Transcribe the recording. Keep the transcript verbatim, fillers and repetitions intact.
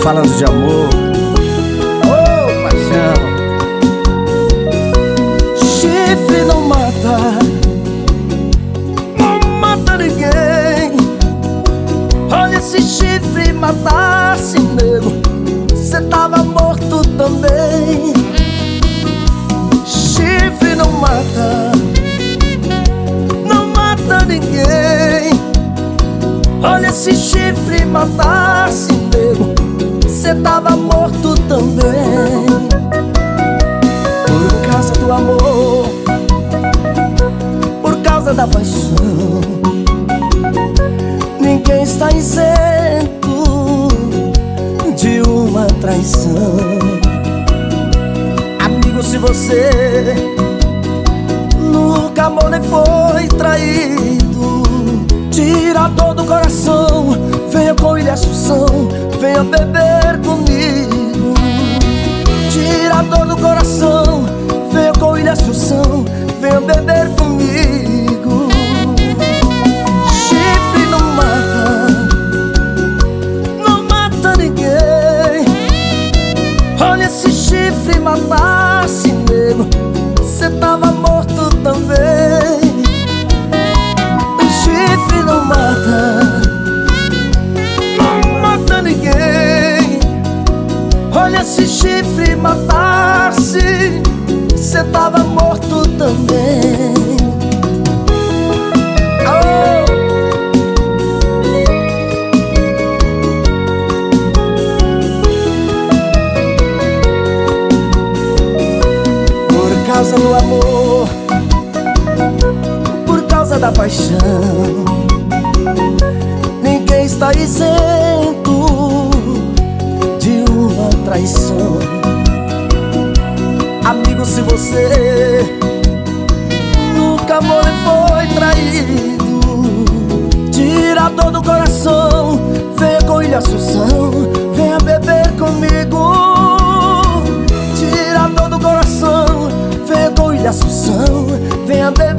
falando de amor. Oh, paixão. Chifre não mata, não mata ninguém. Olha, esse chifre matasse, nego, cê tava morto também. Chifre não mata, não mata ninguém. Olha, esse chifre matasse, nego, cê tava morto também. Por causa do amor, por causa da paixão, ninguém está isento de uma traição. Amigo, se você nunca amou nem foi traído, tira dor do coração, venha com Ilha Assunção, venha beber comigo. Tira dor do coração, venha com Ilha Assunção, venha beber comigo. Chifre não mata, não mata ninguém. Olha, esse chifre matasse, nego, cê tava morto também. Chifre não mata, não mata ninguém. Olha, se chifre matasse, cê tava morto também. Oh. Por causa do amor, por causa da paixão, ninguém está isento de uma traição. Amigo, se você nunca amou e foi traído, tira a dor do coração, venha com Ilha Assunção, venha beber comigo. Tira a dor do coração, venha com Ilha Assunção, venha beber